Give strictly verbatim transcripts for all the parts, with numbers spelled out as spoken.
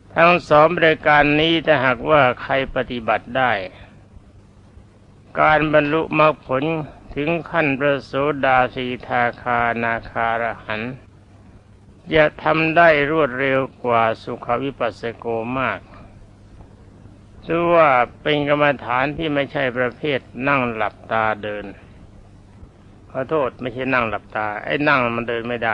ทั้งสองรายการนี้ถ้าหากว่าใครปฏิบัติได้การบรรลุมรรคผลถึงขั้นพระโสดาสีทาคานาคาอรหันต์จะทำได้รวดเร็วกว่าสุขวิปัสสโกมากถือว่าเป็นกรรมฐานที่ไม่ใช่ประเภทนั่งหลับตาเดินขอโทษไม่ใช่นั่งหลับตาไอ้นั่งมันเดินไม่ได้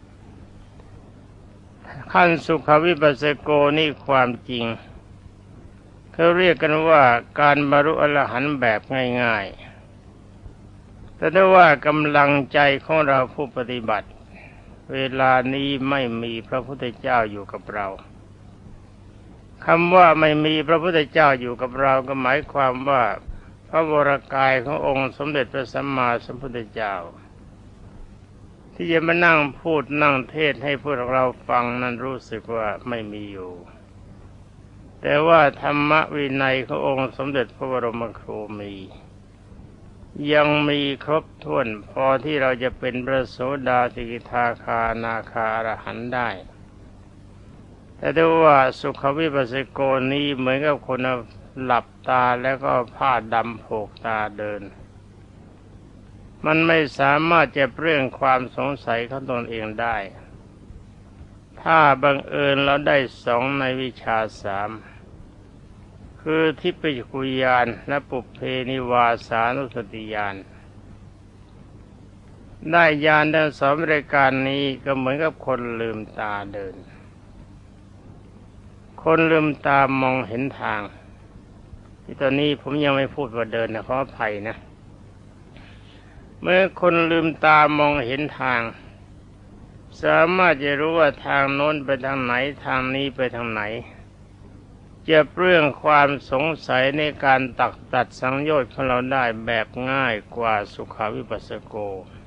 ขั้นสุขวิปัสสโกนี่ความจริงเขาเรียกกันว่าการบรรลุอรหันต์แบบง่ายๆแต่ถ้าว่ากำลังใจของเราผู้ปฏิบัติเวลานี้ไม่มีพระพุทธเจ้าอยู่กับเราคำว่าไม่มีพระพุทธเจ้าอยู่กับเราก็หมายความว่าพระวรกายขององค์สมเด็จพระสัมมาสัมพุทธเจ้าที่จะมานั่งพูดนั่งเทศให้พวกเราฟังนั้นรู้สึกว่าไม่มีอยู่แต่ว่าธรรมวินัยขององค์สมเด็จพระบรมครูมียังมีครบถ้วนพอที่เราจะเป็นพระโสดาสกิทาคานาคาอรหันต์ได้แต่ถ้าว่าสุขวิปัสสโกนี้เหมือนกับคนหลับตาแล้วก็ผ้าดำโผกตาเดินมันไม่สามารถจะเปลื้องความสงสัยของตนเองได้ถ้าบังเอิญเราได้สองในวิชาสามคือทิพยคุญาณและปุพเพนิวาสานุสติญาณได้ญาณทั้งสองรายการนี้ก็เหมือนกับคนลืมตาเดินคนลืมตามองเห็นทางที่ตอนนี้ผมยังไม่พูดว่าเดินนะขออภัยนะเมื่อคนลืมตามองเห็นทางสามารถจะรู้ว่าทางโน้นไปทางไหนทางนี้ไปทางไหนจะเปลื้องความสงสัยในการตักตัดสังโยชน์ของเราได้แบบง่ายกว่าสุขวิปัสสโก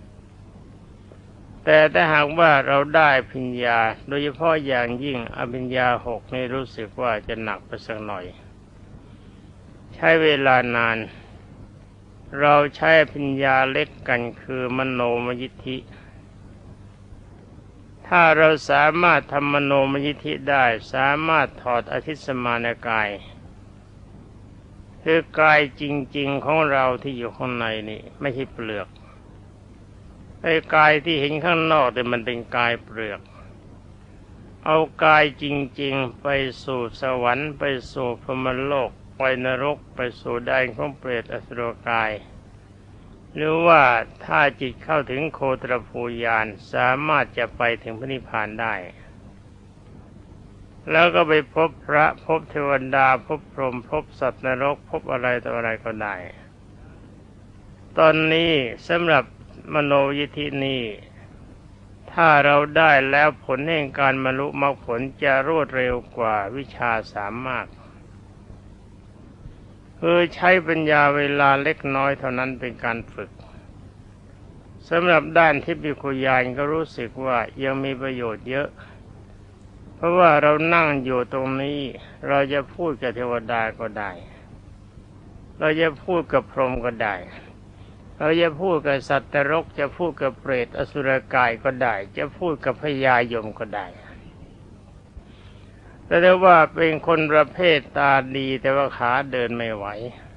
แต่ถ้าหากว่าเราได้ปัญญาโดยเฉพาะอย่างยิ่งอภิญญาหกนี่รู้สึกว่าจะหนักไปสักหน่อยใช้เวลานานเราใช้ปัญญาเล็กกันคือมโนมยิทธิถ้าเราสามารถทำมโนมยิทธิได้สามารถถอดอธิสมานกายคือกายจริงๆของเราที่อยู่ข้างในนี่ไม่ใช่เปลือกไอ้กายที่เห็นข้างนอกแต่มันเป็นกายเปลือกเอากายจริงๆไปสู่สวรรค์ไปสู่พรหมโลกไปนรกไปสู่แดนของเปรตอสุรกายหรือว่าถ้าจิตเข้าถึงโคตรภูญาณสามารถจะไปถึงพระนิพพานได้แล้วก็ไปพบพระพบเทวดาพบพรหมพบสัตว์นรกพบอะไรต่ออะไรก็ได้ตอนนี้สำหรับมโนยิทธินี้ถ้าเราได้แล้วผลแห่งการบรรลุมรรคผลจะรวดเร็วกว่าวิชาสามมากคือใช้ปัญญาเวลาเล็กน้อยเท่านั้นเป็นการฝึกสำหรับด้านทิพยคุญาณก็รู้สึกว่ายังมีประโยชน์เยอะเพราะว่าเรานั่งอยู่ตรงนี้เราจะพูดกับเทวดาก็ได้เราจะพูดกับพรหมก็ได้เราจะพูดกับสัตว์นรกจะพูดกับเปรตอสุรกายก็ได้จะพูดกับพญายมก็ได้แต่ได้ว่าเป็นคนประเภทตาดีแต่ว่าขาเดินไม่ไหว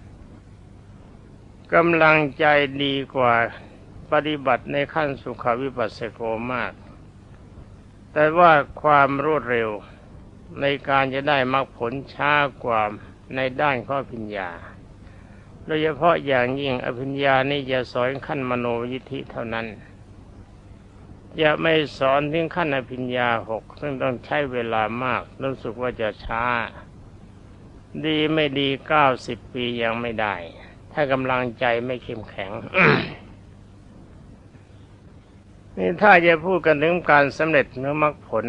กำลังใจดีกว่าปฏิบัติในขั้นสุขวิปัสสโกมากแต่ว่าความรวดเร็วในการจะได้มรรคผลช้ากว่าในด้านข้อปัญญาโดยเฉพาะอย่างยิ่งอภิญญานี่จะสอนขั้นมโนยิทธิเท่านั้นจะไม่สอนถึงขั้นอภิญญาหกซึ่งต้องใช้เวลามากรู้สึกว่าจะช้าดีไม่ดีเก้าสิบปียังไม่ได้ถ้ากำลังใจไม่เข้มแข็ง นี่ถ้าจะพูดกันถึงการสำเร็จในมรรคผล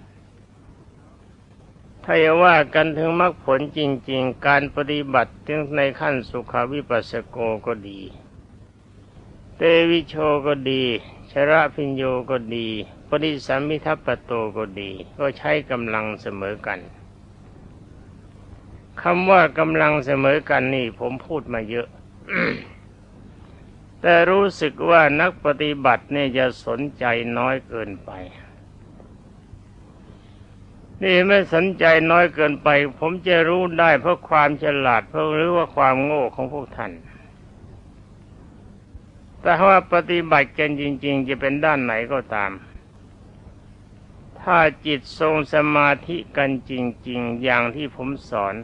ถ้าจะว่ากันถึงมรรคผลจริงๆการปฏิบัติถึงในขั้นสุขวิปัสสโกก็ดีเตวิโชก็ดีชระพิญโยก็ดีปฏิสัมมิทัปปโตก็ดีก็ใช้กำลังเสมอกันคำว่ากำลังเสมอกันนี่ผมพูดมาเยอะ แต่รู้สึกว่านักปฏิบัติเนี่ยจะสนใจน้อยเกินไปนี่ไม่สนใจน้อยเกินไปผมจะรู้ได้เพราะความฉลาดเพราะหรือว่าความโง่ของพวกท่านแต่ว่าปฏิบัติกันจริงๆจะเป็นด้านไหนก็ตามถ้าจิตทรงสมาธิกันจริงๆอย่างที่ผมสอน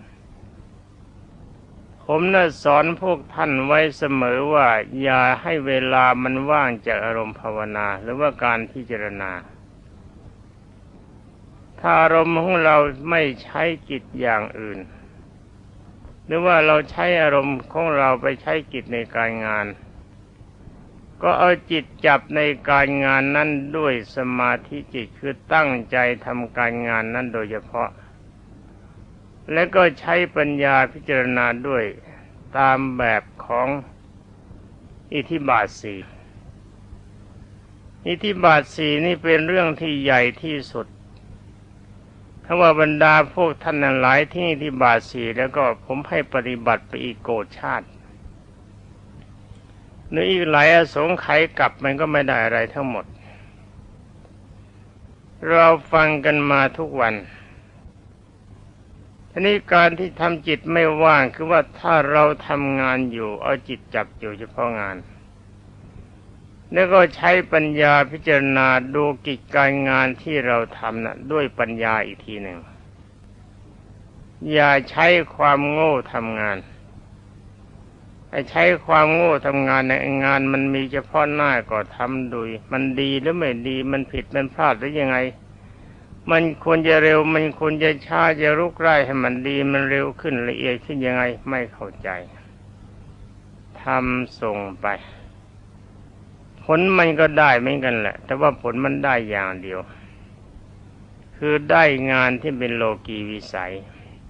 ผมน่ะสอนพวกท่านไว้เสมอว่าอย่าให้เวลามันว่างจากอารมณ์ภาวนาหรือว่าการพิจารณาถ้าอารมณ์ของเราไม่ใช้จิตอย่างอื่นหรือว่าเราใช้อารมณ์ของเราไปใช้จิตในการงานก็เอาจิตจับในการงานนั้นด้วยสมาธิจิตคือตั้งใจทำการงานนั้นโดยเฉพาะและก็ใช้ปัญญาพิจารณาด้วยตามแบบของอิทธิบาทสี่อิทธิบาทสี่นี่เป็นเรื่องที่ใหญ่ที่สุดถ้าว่าบรรดาพวกท่านนั้นหลายที่อิทธิบาทสี่แล้วก็ผมให้ปฏิบัติไปอีกโกฏชาติหรืออีกหลายอสงไขยกลับมันก็ไม่ได้อะไรทั้งหมดเราฟังกันมาทุกวันทีนี้การที่ทำจิตไม่ว่างคือว่าถ้าเราทำงานอยู่เอาจิตจับอยู่เฉพาะงานแล้วก็ใช้ปัญญาพิจารณาดูกิจการงานที่เราทำนะด้วยปัญญาอีกทีหนึ่งอย่าใช้ความโง่ทำงานไอ้ใช้ความโง่ทำงานในงานมันมีเฉพาะหน้าก็ทำดูมันดีหรือไม่ดีมันผิดมันพลาดหรือยังไงมันควรจะเร็วมันควรจะช้าจะรุกไล่ให้มันดีมันเร็วขึ้นละเอียดขึ้นยังไงไม่เข้าใจทำส่งไปผลมันก็ได้เหมือนกันแหละแต่ว่าผลมันได้อย่างเดียวคือได้งานที่เป็นโลกีวิสัย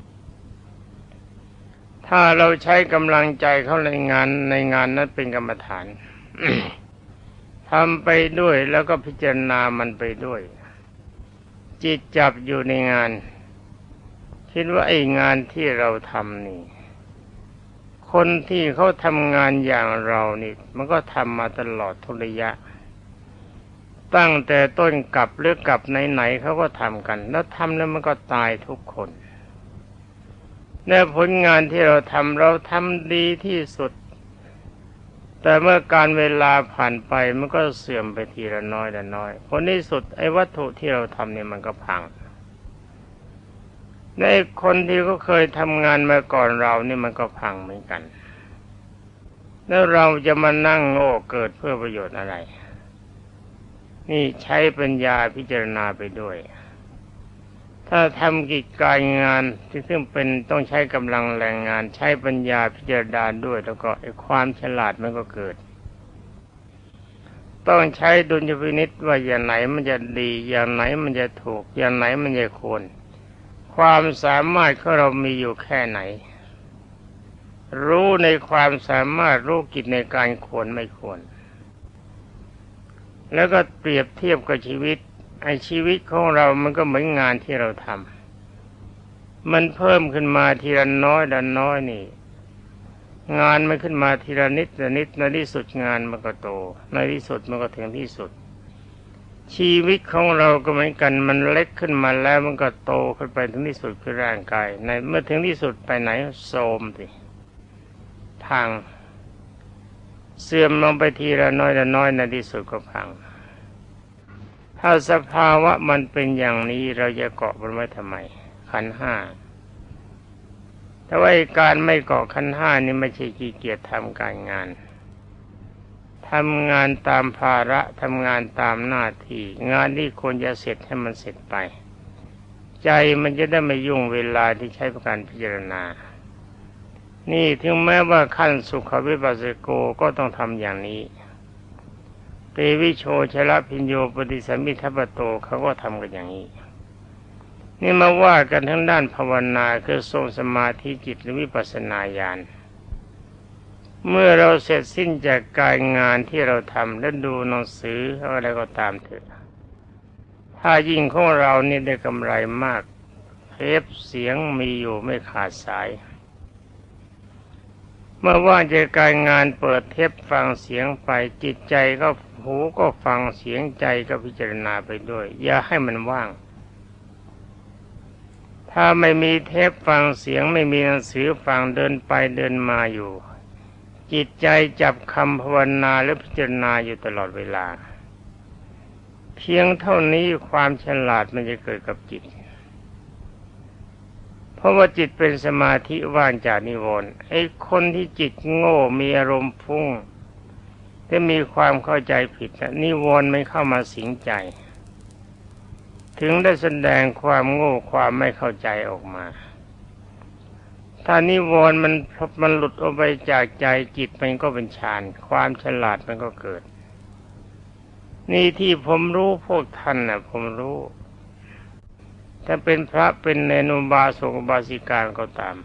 ถ้าเราใช้กำลังใจเข้าในงานในงานนั้นเป็นกรรมฐาน ทำไปด้วยแล้วก็พิจารณามันไปด้วยจิตจับอยู่ในงานคิดว่าไอ้งานที่เราทำนี่คนที่เขาทำงานอย่างเรานี่มันก็ทำมาตลอดทุกระยะตั้งแต่ต้นกลับหรือกลับไหนๆเขาก็ทำกันแล้วทำแล้วมันก็ตายทุกคนในผลงานที่เราทำเราทำดีที่สุดแต่เมื่อการเวลาผ่านไปมันก็เสื่อมไปทีละน้อยละน้อยผลที่สุดไอ้วัตถุที่เราทำเนี่ยมันก็พังในคนที่เขาเคยทำงานมาก่อนเรานี่มันก็พังเหมือนกันแล้วเราจะมานั่งโง่เกิดเพื่อประโยชน์อะไรนี่ใช้ปัญญาพิจารณาไปด้วยถ้าทำกิจการงานที่ซึ่งเป็นต้องใช้กำลังแรงงานใช้ปัญญาพิจารณาด้วยแล้วก็ไอ้ความฉลาดมันก็เกิดต้องใช้ดุลยพินิจว่าอย่างไหนมันจะดีอย่างไหนมันจะถูกอย่างไหนมันจะควรความสามารถของเรามีอยู่แค่ไหนรู้ในความสามารถรู้กิจในการควรไม่ควรแล้วก็เปรียบเทียบกับชีวิตไอ้ชีวิตของเรามันก็เหมือนงานที่เราทำมันเพิ่มขึ้นมาทีละน้อยละน้อยนี่งานมันขึ้นมาทีละนิดละนิดในที่สุดงานมันก็โตในที่สุดมันก็ถึงที่สุดชีวิตของเราก็เหมือนกันมันเล็กขึ้นมาแล้วมันก็โตขึ้นไปถึงที่สุดคือร่างกายในเมื่อถึงที่สุดไปไหนโทรมสิพังเสื่อมลงไปทีละน้อยละน้อยในที่สุดก็พังถ้าสภาวะมันเป็นอย่างนี้เราจะเกาะมันไว้ทำไมขันธ์ห้าแต่ว่าการไม่เกาะขันธ์ห้านี่ไม่ใช่ขี้เกียจทำการงานทำงานตามภาระทำงานตามหน้าที่งานที่ควรจะเสร็จให้มันเสร็จไปใจมันจะได้ไม่ยุ่งเวลาที่ใช้ประการพิจารณานี่ถึงแม้ว่าขั้นสุขวิปัสสโกก็ต้องทำอย่างนี้เตวิโชชละพิญโยปฏิสัมมิทัปโตเขาก็ทำกันอย่างนี้นี่มาว่ากันทั้งด้านภาวนาคือทรงสมาธิจิตหรือวิปัสสนาญาณเมื่อเราเสร็จสิ้นจากการงานที่เราทำและดูหนังสืออะไรก็ตามเถอะถ้ายิ่งของเรานี่ได้กำไรมากเทปเสียงมีอยู่ไม่ขาดสายเมื่อว่างจากการงานเปิดเทปฟังเสียงไปจิตใจก็หูก็ฟังเสียงใจก็พิจารณาไปด้วยอย่าให้มันว่างถ้าไม่มีเทปฟังเสียงไม่มีหนังสือฟังเดินไปเดินมาอยู่จิตใจจับคำภาวนาและพิจารณาอยู่ตลอดเวลาเพียงเท่านี้ความฉลาดมันจะเกิดกับจิตเพราะว่าจิตเป็นสมาธิว่างจากนิวรณ์ไอ้คนที่จิตโง่มีอารมณ์ฟุ้งแต่มีความเข้าใจผิดนะนิวรณ์ไม่เข้ามาสิงใจถึงได้แสดงความโง่ความไม่เข้าใจออกมาถ้านิวรณ์มันมันหลุดออกไปจากใจจิตมันก็เป็นฌานความฉลาดมันก็เกิดนี่ที่ผมรู้พวกท่านน่ะผมรู้ถ้าเป็นพระเป็นเนรอุบาสกอุบาสิกาก็ตาม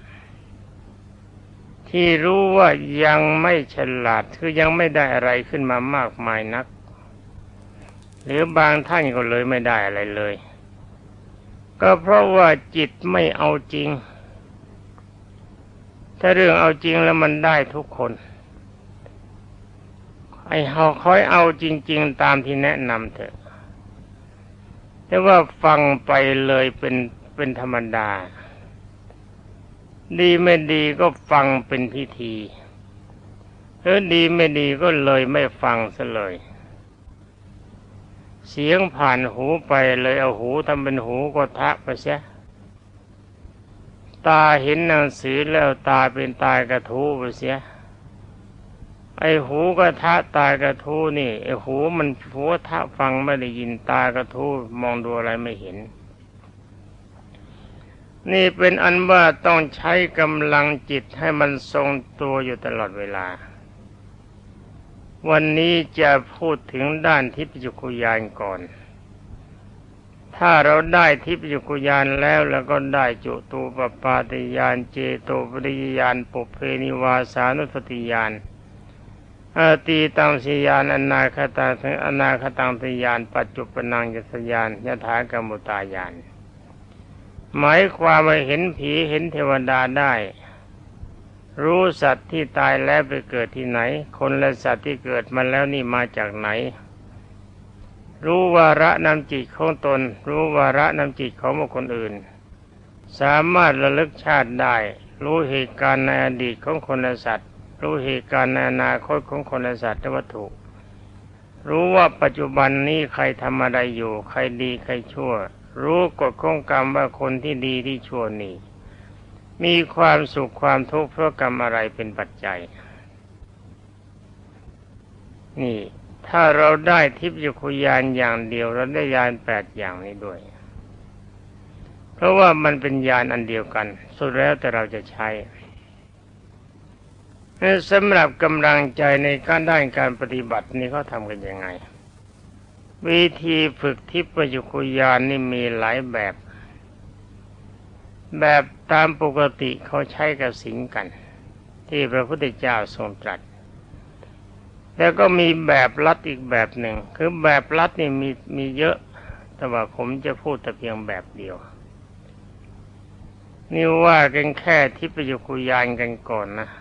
ที่รู้ว่ายังไม่ฉลาดคือยังไม่ได้อะไรขึ้นมามากมายนักหรือบางท่านก็เลยไม่ได้อะไรเลยก็เพราะว่าจิตไม่เอาจริงถ้าเรื่องเอาจริงแล้วมันได้ทุกคนไอ้เฮาคอยเอาจริงๆตามที่แนะนำเถอะแต่ว่าฟังไปเลยเป็นเป็นธรรมดาดีไม่ดีก็ฟังเป็นพิธีหรือดีไม่ดีก็เลยไม่ฟังซะเลยเสียงผ่านหูไปเลยเอาหูทำเป็นหูกระทะไปเสียตาเห็นหนังสือแล้วตาเป็นตากระทู้ไปเสียไอ้หูกระทะตากระทู้นี่ไอ้หูมันหูกระทะฟังไม่ได้ยินตากระทู้มองดูอะไรไม่เห็นนี่เป็นอันว่าต้องใช้กำลังจิตให้มันทรงตัวอยู่ตลอดเวลาวันนี้จะพูดถึงด้านทิพยจักขุญาณก่อนถ้าเราได้ทิพยจักขุญาณแล้วแล้วก็ได้จุตูปปาติญาณเจโตปริยญาณปุพเพนิวาสานุสติญาณอาตีตังสิญาณอนาคตังอนาคตังติญาณปัจจุปนังยัสญาณยถากรรมุตายานหมายความว่าเห็นผีเห็นเทวดาได้รู้สัตว์ที่ตายแล้วไปเกิดที่ไหนคนและสัตว์ที่เกิดมาแล้วนี่มาจากไหนรู้วาระนำจิตของตนรู้วาระนำจิตของบุคคลอื่นสามารถระลึกชาติได้รู้เหตุการณ์ในอดีตของคนและสัตว์รู้เหตุการณ์ในอนาคตของคนและสัตว์และวัตถุรู้ว่าปัจจุบันนี้ใครทำอะไรอยู่ใครดีใครชั่วรู้กฎของกรรมว่าคนที่ดีที่ชั่วนี่มีความสุขความทุกข์เพราะกรรมอะไรเป็นปัจจัยนี่ถ้าเราได้ทิพยจักขุญาณอย่างเดียวเราได้ญาณแปดอย่างนี้ด้วยเพราะว่ามันเป็นญาณอันเดียวกันสุดแล้วแต่เราจะใช้สำหรับกำลังใจในการด้านการปฏิบัตินี่เขาทำกันยังไงวิธีฝึกทิพยจักขุญาณนี่มีหลายแบบแบบตามปกติเขาใช้กับศีลกันที่พระพุทธเจ้าทรงตรัสแล้วก็มีแบบลัดอีกแบบหนึ่งคือแบบลัดนี่มีมีเยอะแต่ว่าผมจะพูดแต่เพียงแบบเดียวนี่ว่ากันแค่ทิพยจักขุญาณกันก่อนนะ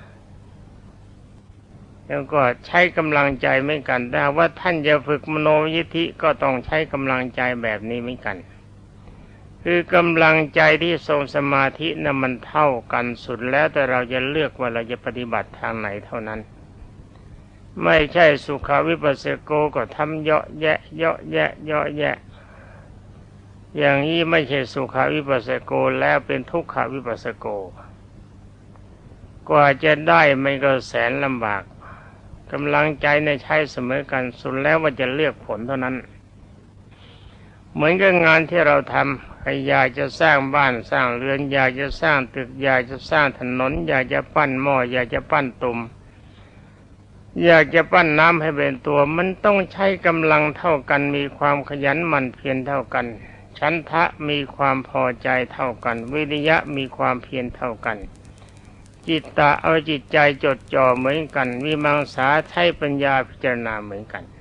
แล้วก็ใช้กำลังใจไม่กันแต่ว่าท่านจะฝึกมโนยิทธิก็ต้องใช้กำลังใจแบบนี้เหมือนกันคือกำลังใจที่ทรงสมาธินั้นมันเท่ากันสุดแล้วแต่เราจะเลือกว่าเราจะปฏิบัติทางไหนเท่านั้นไม่ใช่สุขวิปัสสโกก็ทำเยาะแยะเยาะแยะเยาะแยะอย่างนี้ไม่ใช่สุขวิปัสสโกแล้วเป็นทุกขวิปัสสโกกว่าจะได้ไม่ก็แสนลำบากกำลังใจในใช้เสมอกันสุดแล้วว่าจะเลือกผลเท่านั้นเหมือนกับงานที่เราทำใครอยากจะสร้างบ้านสร้างเรือนอยากจะสร้างตึกอยากจะสร้างถนนอยากจะปั้นหม้ออยากจะปั้นตุ่มอยากจะปั้นน้ำให้เป็นตัวมันต้องใช้กำลังเท่ากันมีความขยันหมั่นเพียรเท่ากันฉันทะมีความพอใจเท่ากันวิริยะมีความเพียรเท่ากันจิตตะเอาจิตใจจดจ่อเหมือนกันวิมังสาใช้ปัญญาพิจารณาเหมือนกัน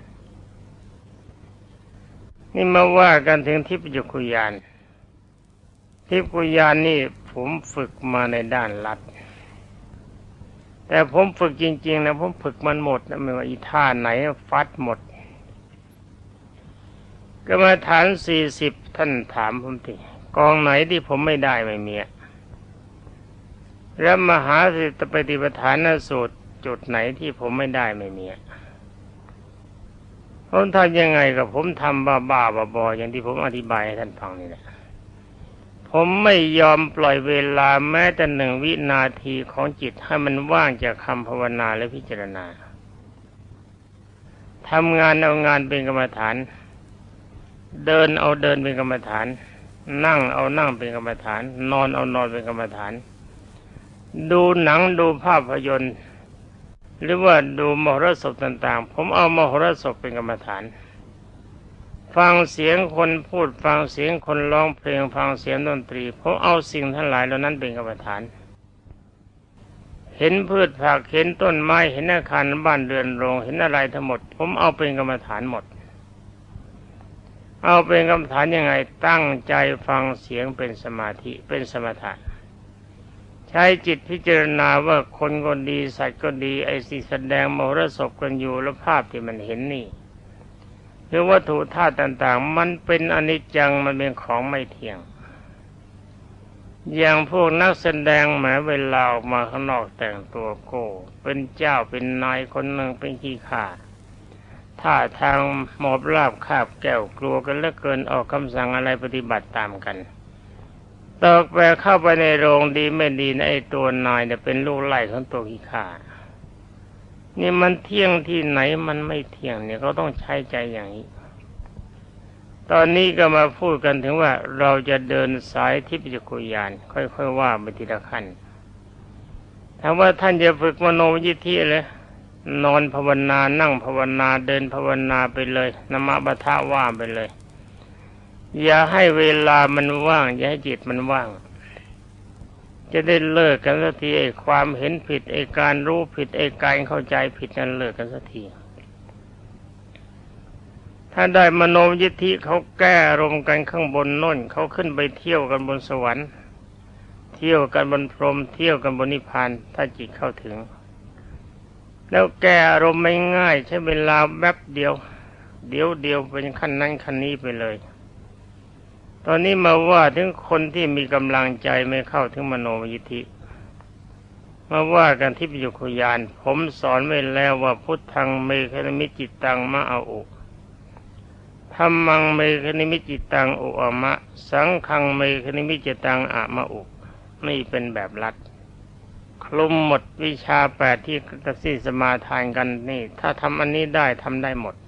นี่มาว่ากันถึงทิพยจักขุญาณทิพยจักขุญาณนี่ผมฝึกมาในด้านลัดแต่ผมฝึกจริงๆนะผมฝึกมันหมดนะไม่ว่าอีท่าไหนฟัดหมดกรรมฐานสี่สิบท่านถามผมทีกองไหนที่ผมไม่ได้ไม่มีแล้วมหาสติปัฏฐานสูตรจุดไหนที่ผมไม่ได้ไม่มีผมทำยังไงกับผมทำบ้าบ้าบอๆอย่างที่ผมอธิบายให้ท่านฟังนี่แหละผมไม่ยอมปล่อยเวลาแม้แต่หนึ่งวินาทีของจิตให้มันว่างจากคำภาวนาและพิจารณาทำงานเอางานเป็นกรรมฐานเดินเอาเดินเป็นกรรมฐานนั่งเอานั่งเป็นกรรมฐานนอนเอานอนเป็นกรรมฐานดูหนังดูภาพยนตร์หรือว่าดูมหรสพต่างๆผมเอามหรสพเป็นกรรมฐานฟังเสียงคนพูดฟังเสียงคนร้องเพลงฟังเสียงดนตรีผมเอาสิ่งทั้งหลายเหล่านั้นเป็นกรรมฐานเห็นพืชผักเห็นต้นไม้เห็นอาคารบ้านเรือนโรงเห็นอะไรทั้งหมดผมเอาเป็นกรรมฐานหมดเอาเป็นกรรมฐานยังไงตั้งใจฟังเสียงเป็นสมาธิเป็นสมถะใช้จิตพิจารณาว่าคนก็ดีสัตว์ก็ดีไอ้สิ่งแสดงมโหรสพกันอยู่แล้วภาพที่มันเห็นนี่คือวัตถุธาตุต่างๆมันเป็นอนิจจังมันเป็นของไม่เที่ยงอย่างพวกนักแสดงแหมเวลาออกมาข้างนอกแต่งตัวโก้เป็นเจ้าเป็นนายคนหนึ่งเป็นขี้ข้าท่าทางหมอบราบคาบแก้วกลัวกันเหลือเกินออกคำสั่งอะไรปฏิบัติตามกันตอกแปเข้าไปในโรงดีไม่ดีนะไอ้ตัวนายเนี่ยเป็นลูกไล่ของตัวขี้ข้านี่มันเที่ยงที่ไหนมันไม่เที่ยงเนี่ยเขาต้องใช้ใจอย่างนี้ตอนนี้ก็มาพูดกันถึงว่าเราจะเดินสายทิพยจักขุญาณค่อยๆว่าไปทีละขั้นถามว่าท่านจะฝึกมโนยิทธิเลยนอนภาวนานั่งภาวนาเดินภาวนาไปเลยนมปะทะว่าไปเลยอย่าให้เวลามันว่างอย่าให้จิตมันว่างจะได้เลิกกันสักทีไอ้ความเห็นผิดไอ้การรู้ผิดไอ้การเข้าใจผิดนั้นเลิกกันสักทีถ้าได้มโนยิทธิเขาแก้อารมณ์กันข้างบนโน่นเขาขึ้นไปเที่ยวกันบนสวรรค์เที่ยวกันบนพรหมเที่ยวกันบนนิพพานถ้าจิตเข้าถึงแล้วแก้อารมณ์ไม่ง่ายใช้เวลาแป๊บเดียวเดี๋ยวเดียวเป็นขั้นนั้นขั้นนี้ไปเลยตอนนี้มาว่าถึงคนที่มีกำลังใจไม่เข้าถึงมโนยิทธิมาว่ากันทิพยจักขุญาณผมสอนไว้แล้วว่าพุทธังเมฆนิมิตจิตตังมะอาอุธัมมังเมฆนิมิตจิตตังอุอะมะสังฆังเมฆนิมิตจิตตังอะมะอุนี่เป็นแบบลัดคลุมหมดวิชาแปดที่ตัดสิสมาทานกันนี่ถ้าทำอันนี้ได้ทำได้หมด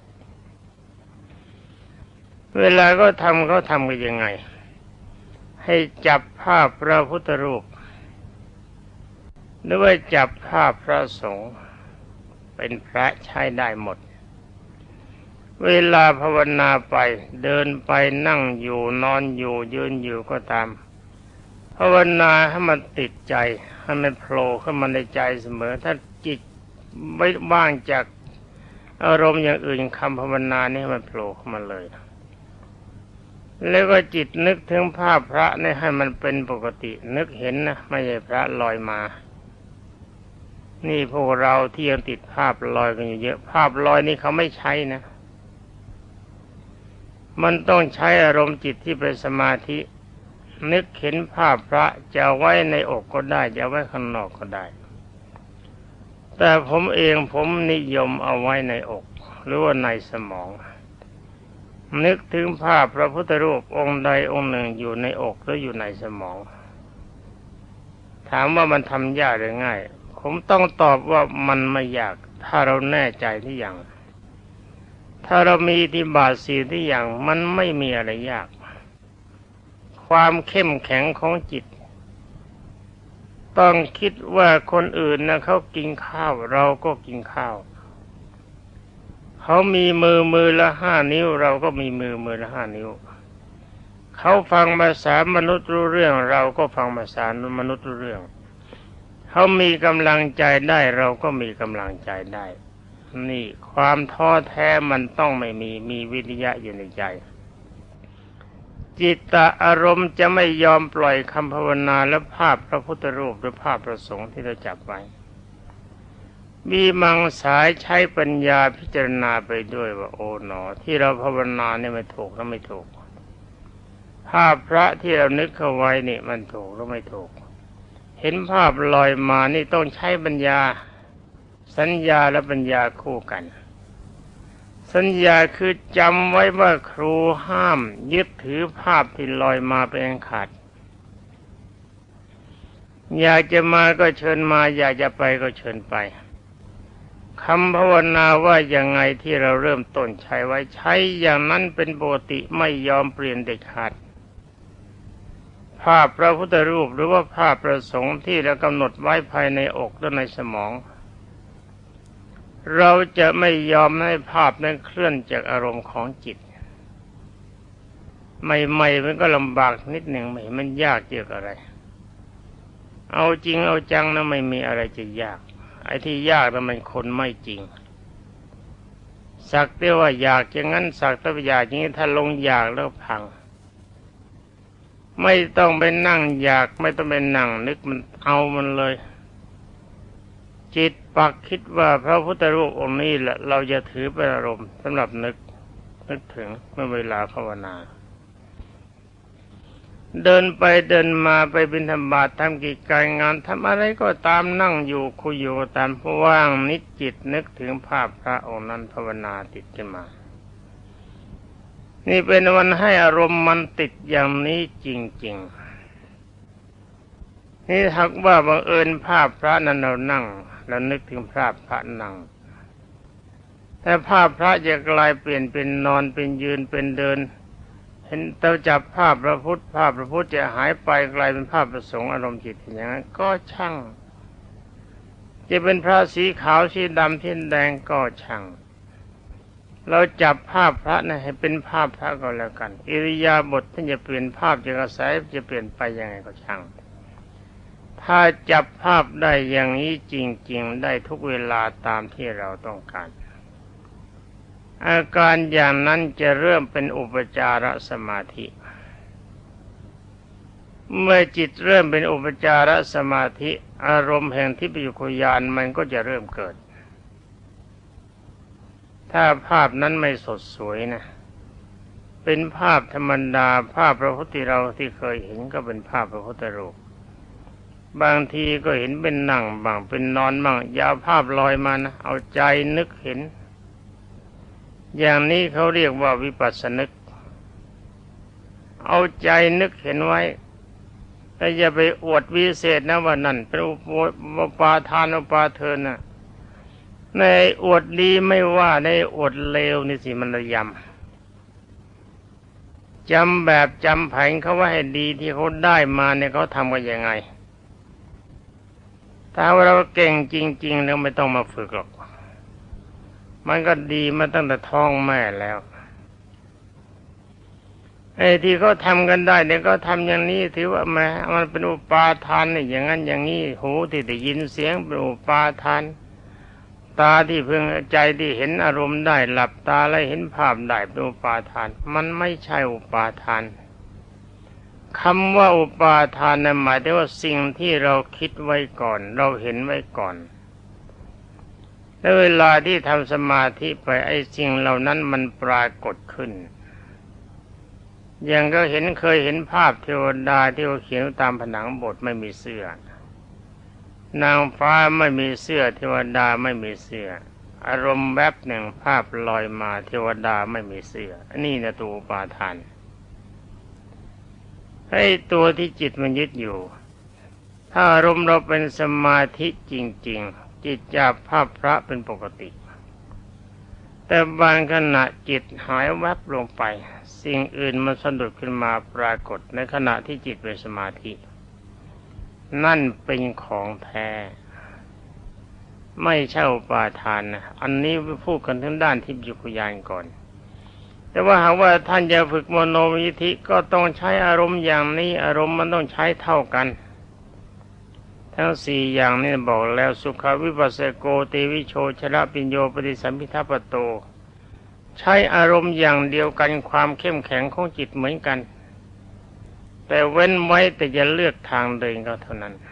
เวลาก็ทำเขาทำกันยังไงให้จับภาพพระพุทธรูปหรือว่าจับภาพพระสงฆ์เป็นพระใช้ได้หมดเวลาภาวนาไปเดินไปนั่งอยู่นอนอยู่ยืนอยู่ก็ตามภาวนาให้มันติดใจให้มันโผล่ขึ้นมาในใจเสมอถ้าจิตไม่ว่างจากอารมณ์อย่างอื่นคำภาวนานี่มันโผล่ขึ้นมาเลยแล้วก็จิตนึกถึงภาพพระนี่ให้มันเป็นปกตินึกเห็นนะไม่ใช่พระลอยมานี่พวกเราที่ยังติดภาพลอยกันอยู่เยอะภาพลอยนี่เขาไม่ใช้นะมันต้องใช้อารมณ์จิตที่เป็นสมาธินึกเห็นภาพพระจะไว้ในอกก็ได้จะไว้ข้างนอกก็ได้แต่ผมเองผมนิยมเอาไว้ในอกหรือว่าในสมองนึกถึงภาพพระพุทธรูปองค์ใดองค์หนึ่งอยู่ในอกหรืออยู่ในสมองถามว่ามันทำยากหรือง่ายผมต้องตอบว่ามันไม่ยากถ้าเราแน่ใจที่อย่างถ้าเรามีอิทธิบาทสี่ที่อย่างมันไม่มีอะไรยากความเข้มแข็งของจิตต้องคิดว่าคนอื่นนะเขากินข้าวเราก็กินข้าวเขามีมือมือละห้านิ้วเราก็มีมือมือละห้านิ้วเขาฟังภาษามนุษย์รู้เรื่องเราก็ฟังภาษามนุษย์รู้เรื่องเขามีกำลังใจได้เราก็มีกำลังใจได้นี่ความท้อแท้มันต้องไม่มีมีวิริยะอยู่ในใจจิตตอารมณ์จะไม่ยอมปล่อยคำภาวนาและภาพพระพุทธรูปหรือภาพพระสงฆ์ที่เราจับไว้มีมังสายใช้ปัญญาพิจารณาไปด้วยว่าโอ๋หนอที่เราภาวนาเนี่ยไม่ถูกแล้วไม่ถูกภาพพระที่เรานึกเข้าไว้นี่มันถูกหรือไม่ถูกเห็นภาพลอยมานี่ต้องใช้ปัญญาสัญญาและปัญญาคู่กันสัญญาคือจำไว้ว่าครูห้ามยึดถือภาพที่ลอยมาเป็นอันขาดอยากจะมาก็เชิญมาอยากจะไปก็เชิญไปคำภาวนาว่าอย่างไงที่เราเริ่มต้นใช้ไว้ใช้อย่างนั้นเป็นปกติไม่ยอมเปลี่ยนเด็ดขาดภาพพระพุทธรูปหรือว่าภาพประสงค์ที่เรากำหนดไว้ภายในอกและในสมองเราจะไม่ยอมให้ภาพนั้นเคลื่อนจากอารมณ์ของจิตใหม่ๆมันก็ลำบากนิดหนึ่งไม่มันยากเกี่ยวกับอะไรเอาจริงเอาจังนะไม่มีอะไรจะยากไอ้ที่ยากนั้นมันคนไม่จริงสักแต่ว่าอยากอย่างนั้นสักแต่ว่าอยากอย่างนี้ถ้าลงอยากแล้วพังไม่ต้องไปนั่งอยากไม่ต้องไปนั่งนึกมันเอามันเลยจิตปักคิดว่าพระพุทธรูปองค์นี้แหละเราจะถือเป็นอารมณ์สำหรับนึกนึกถึงเมื่อเวลาภาวนาเดินไปเดินมาไปบิณฑบาตทำกิจการงานทำอะไรก็ตามนั่งอยู่คุยอยู่ตามว่างนิจจิตนึกถึงภาพพระองค์นั้นภาวนาติดขึ้นมานี่เป็นวันให้อารมณ์มันติดอย่างนี้จริงๆนี่หากว่าบังเอิญภาพพระนั้นเรานั่งเรานึกถึงภาพพระนั่งแต่ภาพพระจะกลายเปลี่ยนเป็นนอนเป็นยืนเป็นเดินเห็นเราจับภาพพระพุทธภาพพระพุทธจะหายไปกลายเป็นภาพประสงค์อารมณ์จิตอย่างนั้นก็ช่างจะเป็นพระสีขาวสีดำสีแดงก็ช่างเราจับภาพพระนะให้เป็นภาพพระก็แล้วกันอิริยาบถท่านจะเปลี่ยนภาพจะกระแสจะเปลี่ยนไปยังไงก็ช่างถ้าจับภาพได้อย่างนี้จริงๆได้ทุกเวลาตามที่เราต้องการอาการอย่างนั้นจะเริ่มเป็นอุปจารสมาธิเมื่อจิตเริ่มเป็นอุปจารสมาธิอารมณ์แห่งทิพยคุยานมันก็จะเริ่มเกิดถ้าภาพนั้นไม่สดสวยนะเป็นภาพธรรมดาภาพพระพุทธเราที่เคยเห็นก็เป็นภาพพระพุทธรูปบางทีก็เห็นเป็นนั่งบ้างเป็นนอนบ้างยาวภาพลอยมานะเอาใจนึกเห็นอย่างนี้เขาเรียกว่าวิปัสสนึกเอาใจนึกเห็นไว้แต่อย่าไปอวดวิเศษนะว่านั่นเป็นอุปาทานอุปาเทินนะในอวดดีไม่ว่าในอวดเลวนี่สิมันระยำจำแบบจำแผงเขาว่าให้ดีที่เขาได้มาเนี่ยเขาทำกันยังไงถ้าว่าเราเก่งจริงๆแล้วไม่ต้องมาฝึกหรอกมันก็ดีมาตั้งแต่ท้องแม่แล้วไอ้ที่เขาทำกันได้เนี่ยก็ทำอย่างนี้ถือว่าแม้มันเป็นอุปาทานนี่อย่างนั้นอย่างนี้หูที่ได้ยินเสียงเป็นอุปาทานตาที่เพิ่งใจที่เห็นอารมณ์ได้หลับตาแล้วเห็นภาพได้เป็นอุปาทานมันไม่ใช่อุปาทานคำว่าอุปาทานนั้นหมายถึงว่าสิ่งที่เราคิดไว้ก่อนเราเห็นไว้ก่อนแล้วเวลาที่ทำสมาธิไปไอ้สิ่งเหล่านั้นมันปรากฏขึ้นอย่างก็เห็นเคยเห็นภาพเทวดาที่เขาเขียนตามผนังโบสถ์ไม่มีเสื้อนางฟ้าไม่มีเสื้อเทวดาไม่มีเสื้ออารมณ์แวบหนึ่งภาพลอยมาเทวดาไม่มีเสื้ออันนี้นะตัวอุปาทานให้ตัวที่จิตมันยึดอยู่ถ้าอารมณ์เราเป็นสมาธิจริงๆจิตจับภาพพระเป็นปกติแต่บางขณะจิตหายแวบลงไปสิ่งอื่นมันสะดุดขึ้นมาปรากฏในขณะที่จิตเป็นสมาธินั่นเป็นของแท้ไม่ใช่อุปาทานนะอันนี้พูดกันทั้งด้านทิพยคุยานก่อนแต่ว่าหากว่าท่านจะฝึกมโนวิธิก็ต้องใช้อารมณ์อย่างนี้อารมณ์มันต้องใช้เท่ากันทั้งสี่อย่างนี้บอกแล้วสุขวิปัสสโกเตวิโชชละปิญโยปฏิสัมภิทัปโตใช้อารมณ์อย่างเดียวกันความเข้มแข็งของจิตเหมือนกันแต่เว้นไว้แต่จะเลือกทางเดินก็เท่านั้น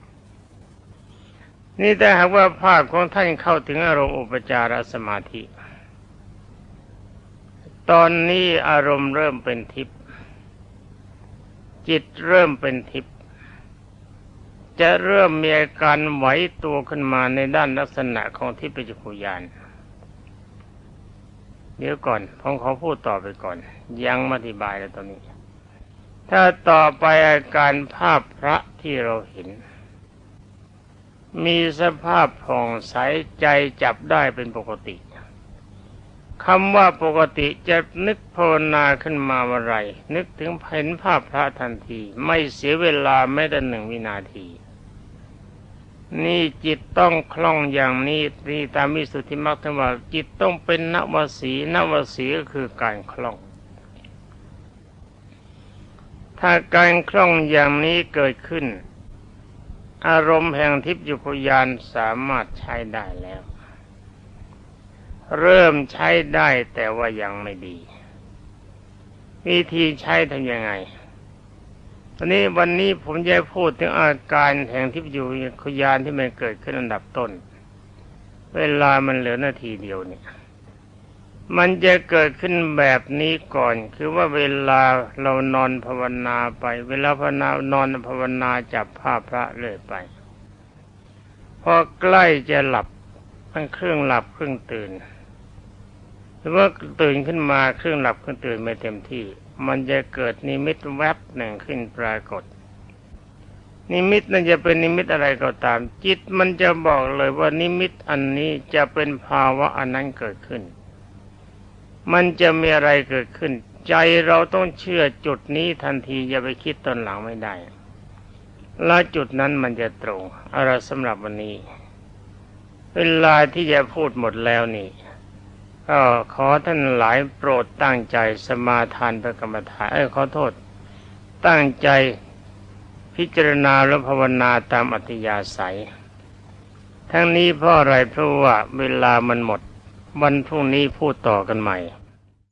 นี่แต่หากว่าภาคของท่านเข้าถึงอารมณ์อุปจารสมาธิตอนนี้อารมณ์เริ่มเป็นทิพย์จิตเริ่มเป็นทิพย์จะเริ่มมีอาการไหวตัวขึ้นมาในด้านลักษณะของทิพยจักขุญาณเดี๋ยวก่อนผมขอพูดต่อไปก่อนยังไม่อธิบายแล้วตอนนี้ถ้าต่อไปอาการภาพพระที่เราเห็นมีสภาพผ่องใสใจจับได้เป็นปกติคำว่าปกติจะนึกภาวนาขึ้นมาว่าไรนึกถึงเห็นภาพพระทันทีไม่เสียเวลาแม้แต่หนึ่งวินาทีนี่จิตต้องคล่องอย่างนี้นี่ตามวิสุทธิมรรคท่านว่าจิตต้องเป็นนวสีนวสีก็คือการคล่องถ้าการคล่องอย่างนี้เกิดขึ้นอารมณ์แห่งทิพยจักขุญาณสามารถใช้ได้แล้วเริ่มใช้ได้แต่ว่ายังไม่ดีวิธีใช้ทำยังไงตอนนี้วันนี้ผมจะพูดถึงอาการแห่งทิพยจักขุญาณที่มันเกิดขึ้นอันดับต้นเวลามันเหลือนาทีเดียวเนี่ยมันจะเกิดขึ้นแบบนี้ก่อนคือว่าเวลาเรานอนภาวนาไปเวลาภาวนานอนภาวนาจับภาพพระเรื่อยไปพอใกล้จะหลับมันครึ่งหลับครึ่งตื่นหรือว่าตื่นขึ้นมาครึ่งหลับครึ่งตื่นไม่เต็มที่มันจะเกิดนิมิตแวบหนึ่งขึ้นปรากฏนิมิตนั้นจะเป็นนิมิตอะไรก็ตามจิตมันจะบอกเลยว่านิมิตอันนี้จะเป็นภาวะอันนั้นเกิดขึ้นมันจะมีอะไรเกิดขึ้นใจเราต้องเชื่อจุดนี้ทันทีอย่าไปคิดตอนหลังไม่ได้และจุดนั้นมันจะตรงอะไรสำหรับวันนี้เวลาที่จะพูดหมดแล้วนี่ก็ขอท่านหลายโปรดตั้งใจสมาทานพระกรรมฐานเอ้ยขอโทษตั้งใจพิจารณาและภาวนาตามอัธยาศัยทั้งนี้เพราะอะไรเพราะว่าเวลามันหมดวันพรุ่งนี้พูดต่อกันใหม่